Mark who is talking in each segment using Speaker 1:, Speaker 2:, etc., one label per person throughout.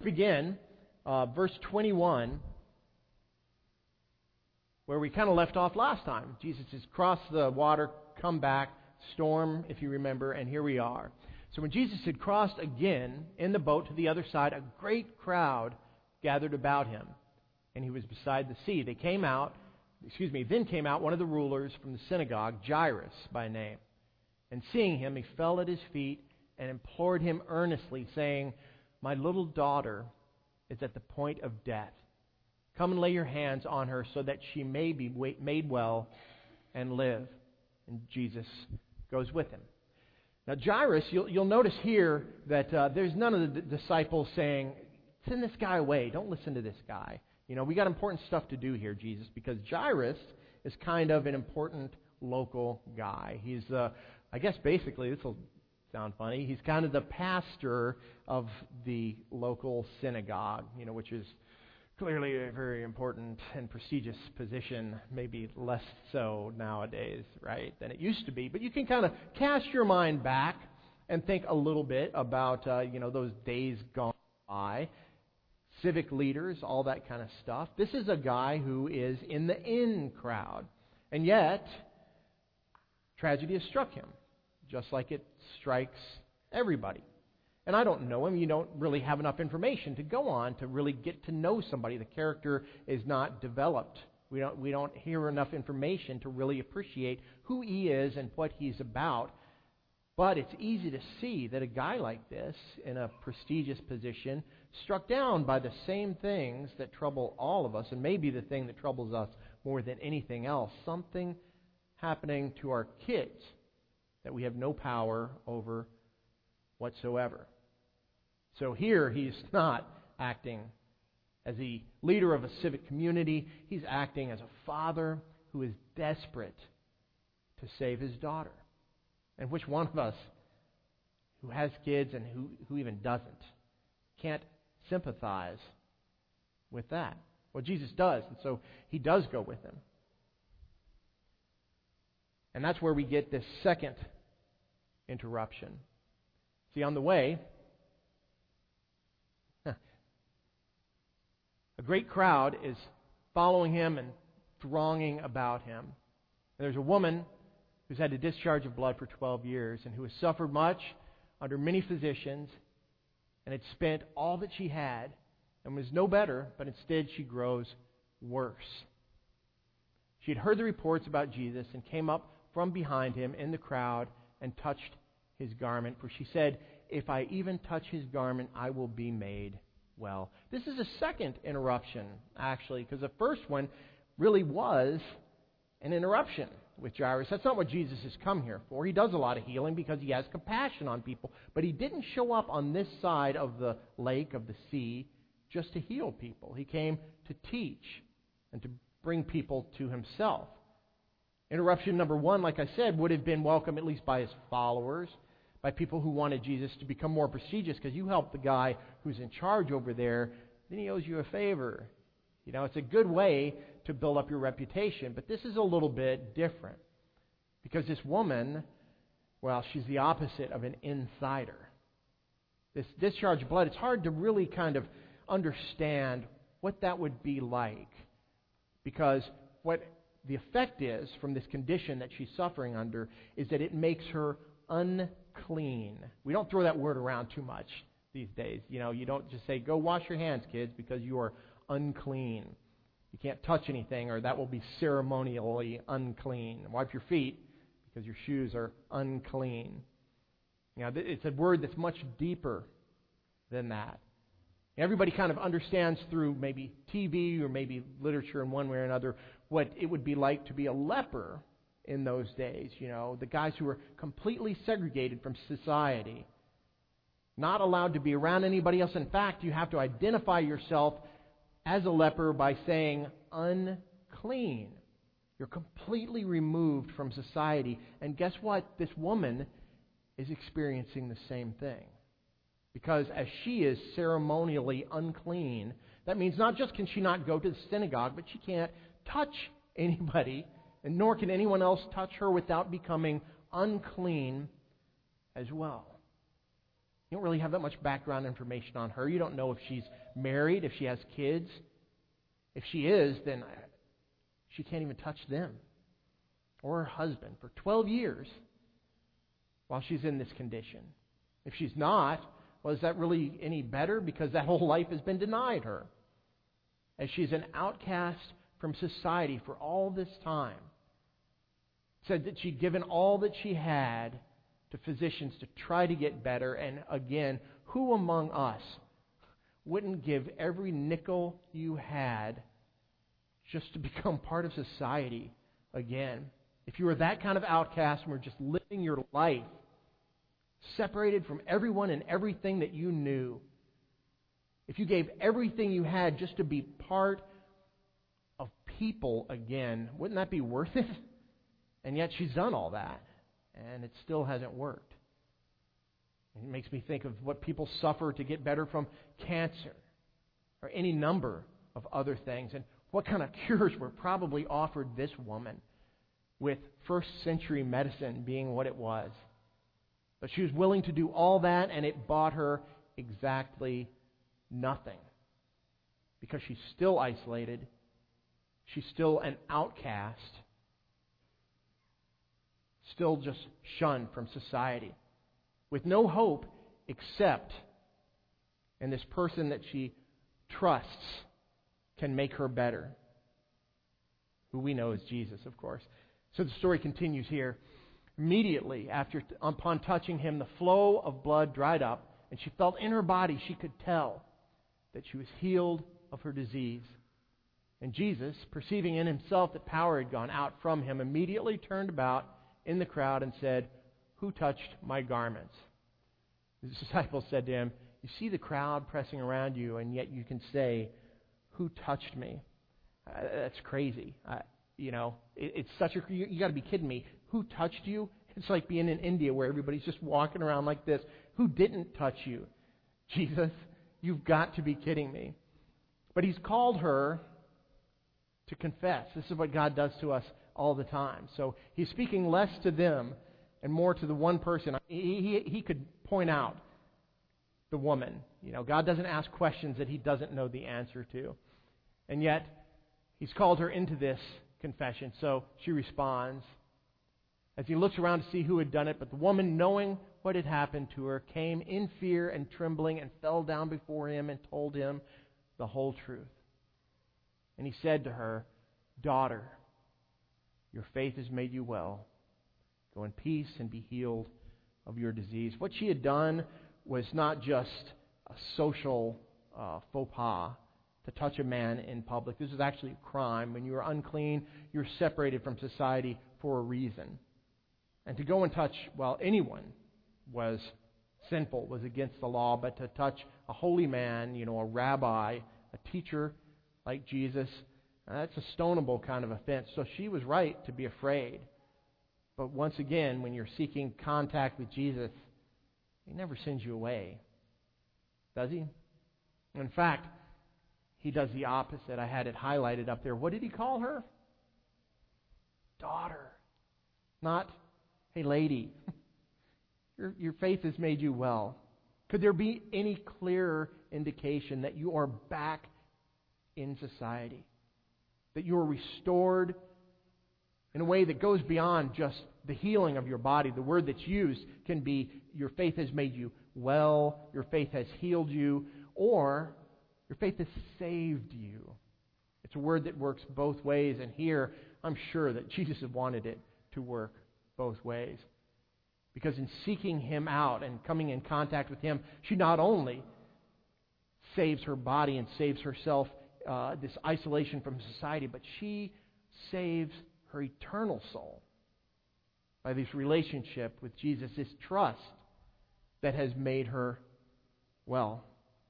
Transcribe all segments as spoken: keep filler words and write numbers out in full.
Speaker 1: begin uh, verse twenty-one, where we kind of left off last time. Jesus has crossed the water, come back, storm, if you remember, and here we are. So when Jesus had crossed again in the boat to the other side, a great crowd gathered about him, and he was beside the sea. They came out, excuse me, then came out one of the rulers from the synagogue, Jairus by name. And seeing him, he fell at his feet and implored him earnestly, saying, "My little daughter is at the point of death. Come and lay your hands on her so that she may be made well and live." And Jesus goes with him. Now Jairus, you'll, you'll notice here that uh, there's none of the d- disciples saying, "Send this guy away. Don't listen to this guy. You know, we got important stuff to do here, Jesus," because Jairus is kind of an important local guy. He's, uh, I guess basically, this will sound funny, he's kind of the pastor of the local synagogue, you know, which is clearly a very important and prestigious position, maybe less so nowadays, right, than it used to be. But you can kind of cast your mind back and think a little bit about, uh, you know, those days gone by. Civic leaders, all that kind of stuff. This is a guy who is in the in crowd. And yet, tragedy has struck him, just like it strikes everybody. And I don't know him. You don't really have enough information to go on to really get to know somebody. The character is not developed. We don't, we don't hear enough information to really appreciate who he is and what he's about. But it's easy to see that a guy like this, in a prestigious position, struck down by the same things that trouble all of us, and maybe the thing that troubles us more than anything else, something happening to our kids that we have no power over whatsoever. So here he's not acting as the leader of a civic community. He's acting as a father who is desperate to save his daughter. And which one of us who has kids and who, who even doesn't can't sympathize with that? Well, Jesus does, and so he does go with them. And that's where we get this second interruption. See, on the way, a great crowd is following him and thronging about him. And there's a woman who's had a discharge of blood for twelve years and who has suffered much under many physicians and had spent all that she had and was no better, but instead she grows worse. She had heard the reports about Jesus and came up from behind him in the crowd and touched his garment, for she said, "If I even touch his garment, I will be made well." This is a second interruption, actually, because the first one really was an interruption with Jairus. That's not what Jesus has come here for. He does a lot of healing because he has compassion on people, but he didn't show up on this side of the lake, of the sea, just to heal people. He came to teach and to bring people to himself. Interruption number one, like I said, would have been welcome at least by his followers, by people who wanted Jesus to become more prestigious, because you help the guy who's in charge over there, then he owes you a favor. You know, it's a good way to build up your reputation, but this is a little bit different. Because this woman, well, she's the opposite of an insider. This discharge of blood, it's hard to really kind of understand what that would be like. Because what the effect is from this condition that she's suffering under is that it makes her unclean. We don't throw that word around too much these days. You know, you don't just say, "Go wash your hands, kids, because you are unclean. You can't touch anything, or that will be ceremonially unclean. Wipe your feet, because your shoes are unclean." You know, it's a word that's much deeper than that. Everybody kind of understands through maybe T V or maybe literature in one way or another what it would be like to be a leper in those days. You know, the guys who were completely segregated from society, not allowed to be around anybody else. In fact, you have to identify yourself as a leper by saying unclean. You're completely removed from society. And guess what? This woman is experiencing the same thing. Because as she is ceremonially unclean, that means not just can she not go to the synagogue, but she can't touch anybody, and nor can anyone else touch her without becoming unclean as well. You don't really have that much background information on her. You don't know if she's married, if she has kids. If she is, then she can't even touch them or her husband for twelve years while she's in this condition. If she's not, well, is that really any better? Because that whole life has been denied her. As she's an outcast from society for all this time. Said that she'd given all that she had to physicians to try to get better. And again, who among us wouldn't give every nickel you had just to become part of society again? If you were that kind of outcast and were just living your life separated from everyone and everything that you knew, if you gave everything you had just to be part of people again, wouldn't that be worth it? And yet she's done all that, and it still hasn't worked. It makes me think of what people suffer to get better from cancer or any number of other things, and what kind of cures were probably offered this woman, with first century medicine being what it was. But she was willing to do all that, and it bought her exactly nothing. Because she's still isolated. She's still an outcast. Still just shunned from society. With no hope except in this person that she trusts can make her better. Who we know as Jesus, of course. So the story continues here. Immediately after, upon touching him, the flow of blood dried up, and she felt in her body, she could tell that she was healed of her disease. And Jesus, perceiving in himself that power had gone out from him, immediately turned about in the crowd and said, "Who touched my garments?" His disciples said to him, "You see the crowd pressing around you, and yet you can say, 'Who touched me?'" Uh, that's crazy. Uh, you know, it, it's such a... You, you got to be kidding me. Who touched you? It's like being in India where everybody's just walking around like this. Who didn't touch you? Jesus, you've got to be kidding me. But he's called her to confess. This is what God does to us all the time. So he's speaking less to them and more to the one person. He, he, he could point out the woman. You know, God doesn't ask questions that he doesn't know the answer to. And yet, he's called her into this confession. So she responds as he looks around to see who had done it. But the woman, knowing what had happened to her, came in fear and trembling and fell down before him and told him the whole truth. And he said to her, "Daughter, your faith has made you well. Go in peace and be healed of your disease." What she had done was not just a social uh, faux pas to touch a man in public. This is actually a crime. When you are unclean, you're separated from society for a reason. And to go and touch, well, anyone was sinful, was against the law, but to touch a holy man, you know, a rabbi, a teacher like Jesus, that's a stonable kind of offense. So she was right to be afraid. But once again, when you're seeking contact with Jesus, he never sends you away. Does he? In fact, he does the opposite. I had it highlighted up there. What did he call her? Daughter. Not, "Hey, lady, your, your faith has made you well." Could there be any clearer indication that you are back in society? That you are restored in a way that goes beyond just the healing of your body. The word that's used can be your faith has made you well, your faith has healed you, or your faith has saved you. It's a word that works both ways, and here I'm sure that Jesus wanted it to work both ways. Because in seeking him out and coming in contact with him, she not only saves her body and saves herself uh, this isolation from society, but she saves her eternal soul by this relationship with Jesus, this trust that has made her well.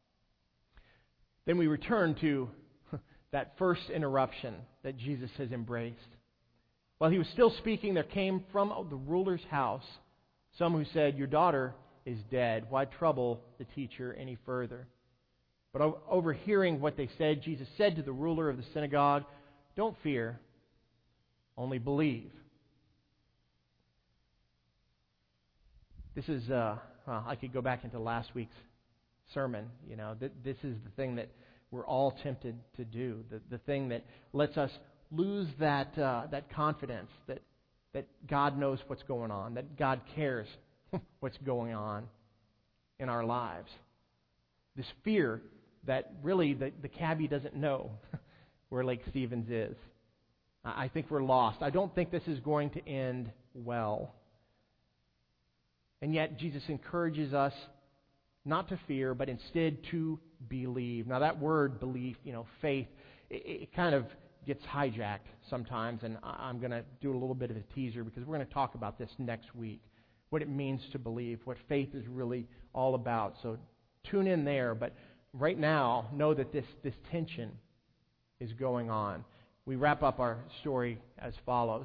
Speaker 1: Then we return to that first interruption that Jesus has embraced. While he was still speaking, there came from the ruler's house some who said, "Your daughter is dead. Why trouble the teacher any further?" But overhearing what they said, Jesus said to the ruler of the synagogue, "Don't fear, only believe." This is uh, well, I could go back into last week's sermon. You know, th- this is the thing that we're all tempted to do. The, the thing that lets us lose that uh, that confidence that that God knows what's going on, that God cares what's going on in our lives. This fear that really the, the cabbie doesn't know where Lake Stevens is. I think we're lost. I don't think this is going to end well. And yet Jesus encourages us not to fear, but instead to believe. Now that word belief, you know, faith, it, it kind of gets hijacked sometimes, and I'm going to do a little bit of a teaser because we're going to talk about this next week, what it means to believe, what faith is really all about. So tune in there, but right now, know that this, this tension is going on. We wrap up our story as follows.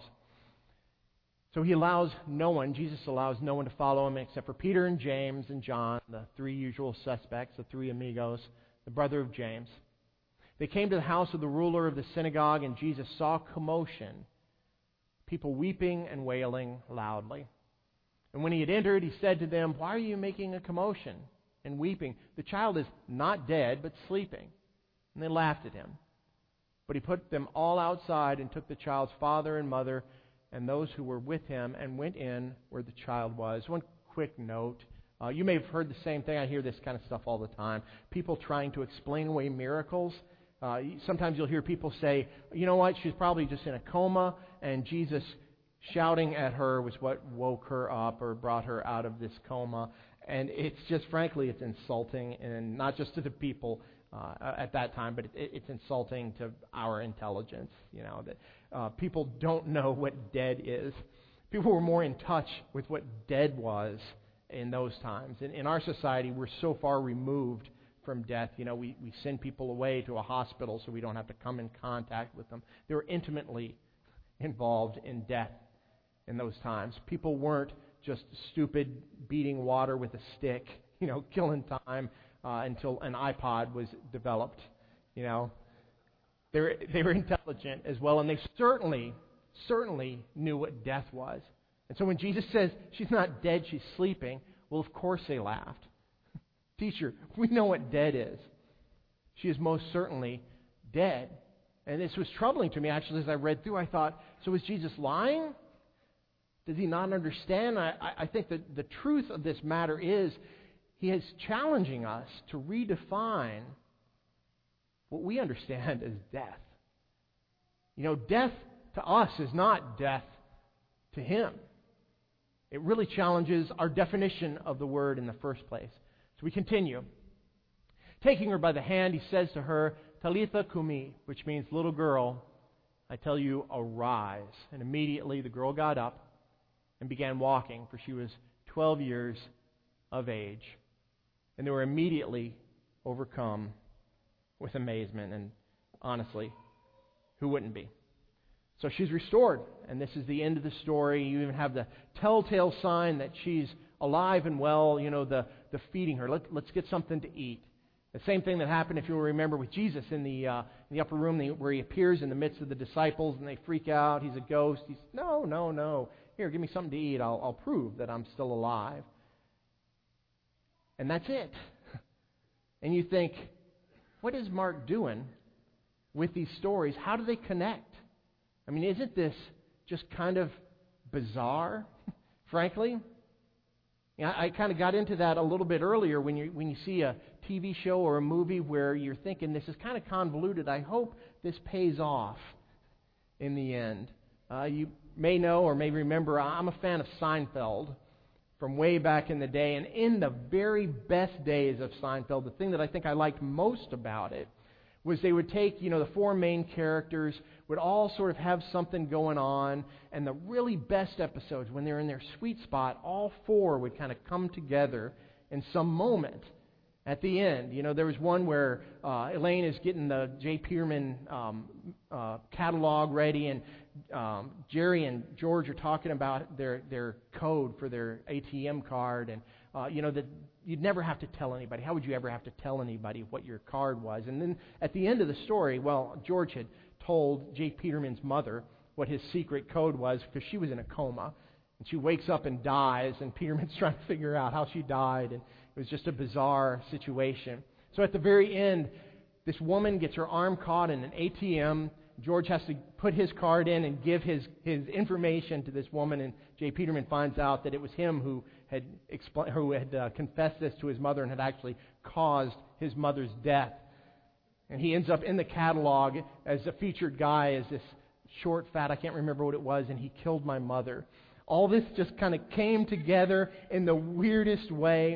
Speaker 1: So he allows no one, Jesus allows no one to follow him except for Peter and James and John, the three usual suspects, the three amigos, the brother of James. They came to the house of the ruler of the synagogue, and Jesus saw commotion, people weeping and wailing loudly. And when he had entered, he said to them, "Why are you making a commotion and weeping? The child is not dead, but sleeping." And they laughed at him. But he put them all outside and took the child's father and mother and those who were with him and went in where the child was. One quick note. Uh, you may have heard the same thing. I hear this kind of stuff all the time. People trying to explain away miracles. Uh, sometimes you'll hear people say, you know what, she's probably just in a coma, and Jesus shouting at her was what woke her up or brought her out of this coma. And it's just, frankly, it's insulting, and not just to the people uh, at that time, but it, it's insulting to our intelligence. You know, that uh, people don't know what dead is. People were more in touch with what dead was in those times. In, in our society, we're so far removed from death. You know, we, we send people away to a hospital so we don't have to come in contact with them. They were intimately involved in death in those times. People weren't just stupid beating water with a stick, you know, killing time uh, until an iPod was developed. You know, they were, they were intelligent as well, and they certainly, certainly knew what death was. And so when Jesus says she's not dead, she's sleeping, well, of course they laughed. Teacher, we know what dead is. She is most certainly dead. And this was troubling to me, actually, as I read through. I thought, so is Jesus lying? Does he not understand? I, I think that the truth of this matter is he is challenging us to redefine what we understand as death. You know, death to us is not death to him. It really challenges our definition of the word in the first place. So we continue. Taking her by the hand, he says to her, "Talitha kumi," which means, "Little girl, I tell you, arise." And immediately the girl got up and began walking, for she was twelve years of age. And they were immediately overcome with amazement. And honestly, who wouldn't be? So she's restored, and this is the end of the story. You even have the telltale sign that she's alive and well, you know, the, the feeding her. Let, let's get something to eat. The same thing that happened, if you'll remember, with Jesus in the uh, in the upper room where he appears in the midst of the disciples, and they freak out. He's a ghost. He's, no, no, no. Here, give me something to eat. I'll, I'll prove that I'm still alive. And that's it. And you think, what is Mark doing with these stories? How do they connect? I mean, isn't this just kind of bizarre, frankly? You know, I kind of got into that a little bit earlier when you when you see a T V show or a movie where you're thinking this is kind of convoluted. I hope this pays off in the end. Uh, you may know or may remember I'm a fan of Seinfeld from way back in the day. And in the very best days of Seinfeld, the thing that I think I liked most about it was they would take, you know, the four main characters would all sort of have something going on, and the really best episodes, when they're in their sweet spot, all four would kind of come together in some moment at the end. You know, there was one where uh, Elaine is getting the J. Pearman um, uh, catalog ready, and um, Jerry and George are talking about their, their code for their A T M card, and uh, you know, that you'd never have to tell anybody. How would you ever have to tell anybody what your card was? And then at the end of the story, well, George had told J. Peterman's mother what his secret code was because she was in a coma. And she wakes up and dies, and Peterman's trying to figure out how she died, and it was just a bizarre situation. So at the very end, this woman gets her arm caught in an A T M. George has to put his card in and give his, his information to this woman, and J. Peterman finds out that it was him who had expl- who had uh, confessed this to his mother and had actually caused his mother's death. And he ends up in the catalog as a featured guy as this short, fat, I can't remember what it was, and he killed my mother. All this just kind of came together in the weirdest way.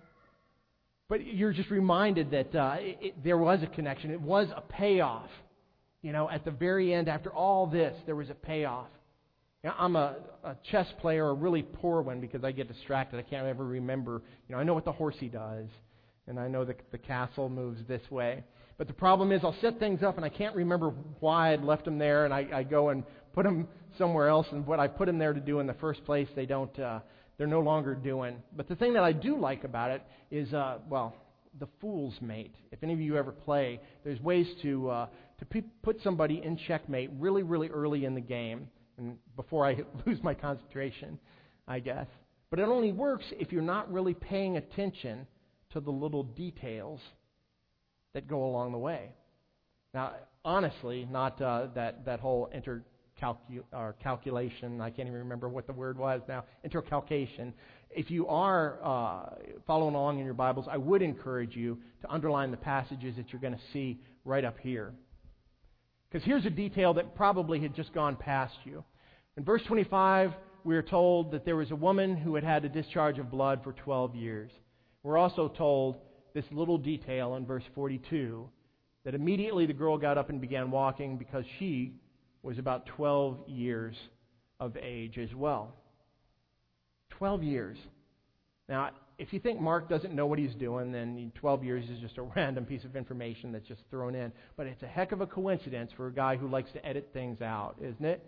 Speaker 1: But you're just reminded that uh, it, it, there was a connection. It was a payoff. You know, at the very end, after all this, there was a payoff. You know, I'm a, a chess player, a really poor one, because I get distracted. I can't ever remember. You know, I know what the horsey does, and I know that the castle moves this way. But the problem is I'll set things up, and I can't remember why I'd left them there, and I, I go and put them somewhere else, and what I put them there to do in the first place, they don't, uh, they're no longer doing. But the thing that I do like about it is, uh, well, the fool's mate. If any of you ever play, there's ways to uh, to pe- put somebody in checkmate really, really early in the game, and before I lose my concentration, I guess. But it only works if you're not really paying attention to the little details that go along the way. Now, honestly, not uh, that, that whole intercalcu- or calculation, I can't even remember what the word was now, intercalcation. If you are uh, following along in your Bibles, I would encourage you to underline the passages that you're going to see right up here. Because here's a detail that probably had just gone past you. In verse twenty-five, we are told that there was a woman who had had a discharge of blood for twelve years. We're also told this little detail in verse forty-two, that immediately the girl got up and began walking because she was about twelve years of age as well. twelve years. Now, if you think Mark doesn't know what he's doing, then twelve years is just a random piece of information that's just thrown in. But it's a heck of a coincidence for a guy who likes to edit things out, isn't it?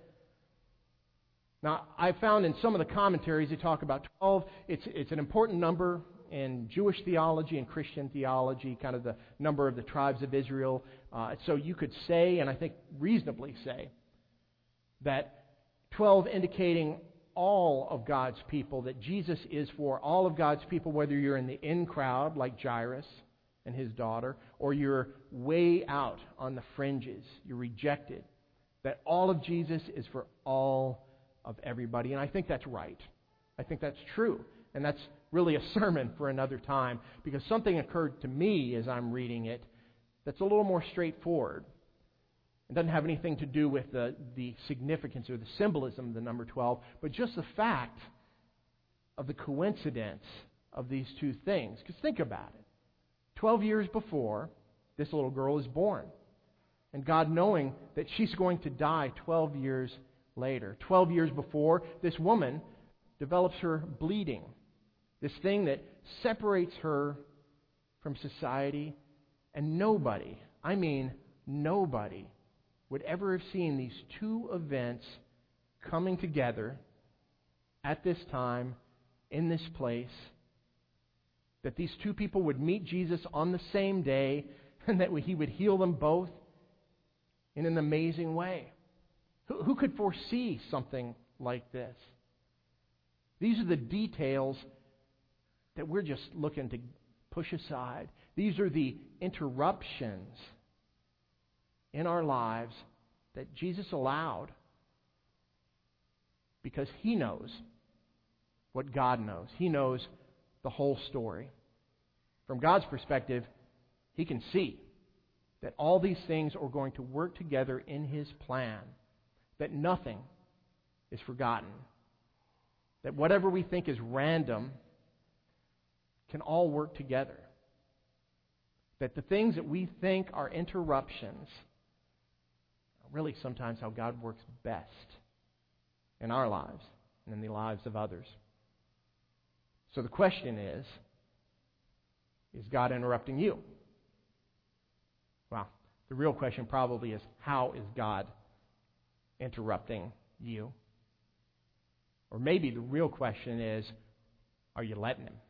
Speaker 1: Now, I found in some of the commentaries they talk about twelve. It's, it's an important number in Jewish theology and Christian theology, kind of the number of the tribes of Israel. Uh, so you could say, and I think reasonably say, that twelve indicating all of God's people, that Jesus is for all of God's people, whether you're in the in crowd like Jairus and his daughter, or you're way out on the fringes, you're rejected, that all of Jesus is for all of everybody. And I think that's right. I think that's true. And that's really a sermon for another time, because something occurred to me as I'm reading it that's a little more straightforward. It doesn't have anything to do with the, the significance or the symbolism of the number twelve, but just the fact of the coincidence of these two things. Because think about it. Twelve years before, this little girl is born. And God, knowing that she's going to die twelve years later, twelve years before, this woman develops her bleeding. This thing that separates her from society. And nobody, I mean nobody, would ever have seen these two events coming together at this time, in this place, that these two people would meet Jesus on the same day, and that he would heal them both in an amazing way. Who, who could foresee something like this? These are the details that we're just looking to push aside. These are the interruptions in our lives that Jesus allowed because He knows what God knows. He knows the whole story. From God's perspective, He can see that all these things are going to work together in His plan, that nothing is forgotten, that whatever we think is random can all work together, that the things that we think are interruptions really sometimes how God works best in our lives and in the lives of others. So the question is, is God interrupting you? Well, the real question probably is, how is God interrupting you? Or maybe the real question is, are you letting Him?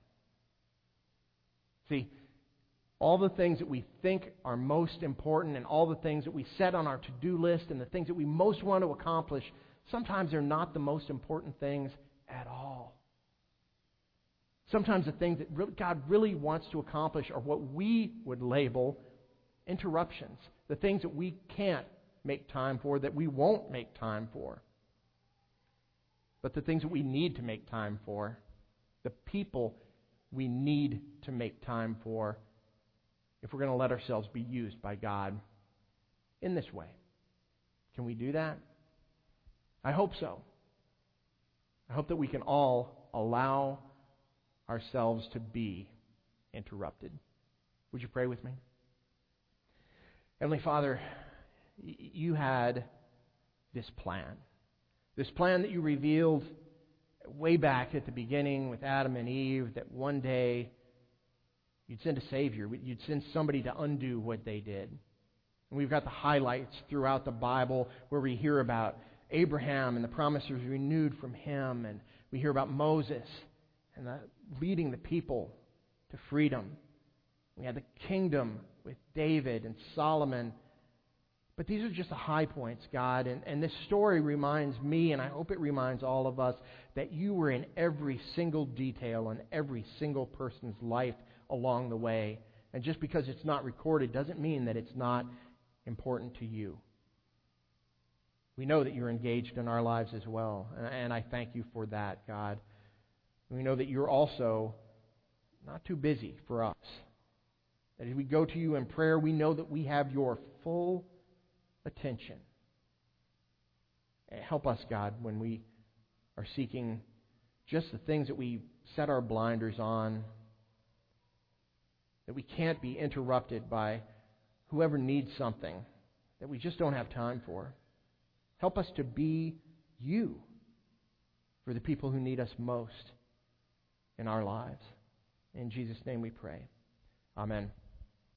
Speaker 1: See, all the things that we think are most important and all the things that we set on our to-do list and the things that we most want to accomplish, sometimes they're not the most important things at all. Sometimes the things that really, God really wants to accomplish are what we would label interruptions. The things that we can't make time for, that we won't make time for. But the things that we need to make time for, the people we need to make time for, if we're going to let ourselves be used by God in this way. Can we do that? I hope so. I hope that we can all allow ourselves to be interrupted. Would you pray with me? Heavenly Father, you had this plan. This plan that you revealed way back at the beginning with Adam and Eve, that one day you'd send a Savior. You'd send somebody to undo what they did. And we've got the highlights throughout the Bible where we hear about Abraham and the promises renewed from him. And we hear about Moses and the, leading the people to freedom. We had the kingdom with David and Solomon. But these are just the high points, God. And, and this story reminds me, and I hope it reminds all of us, that you were in every single detail in every single person's life along the way. And just because it's not recorded doesn't mean that it's not important to you. We know that you're engaged in our lives as well. And, and I thank you for that, God. We know that you're also not too busy for us. That as we go to you in prayer, we know that we have your full attention. Help us, God, when we are seeking just the things that we set our blinders on, that we can't be interrupted by whoever needs something that we just don't have time for. Help us to be you for the people who need us most in our lives. In Jesus' name we pray. Amen.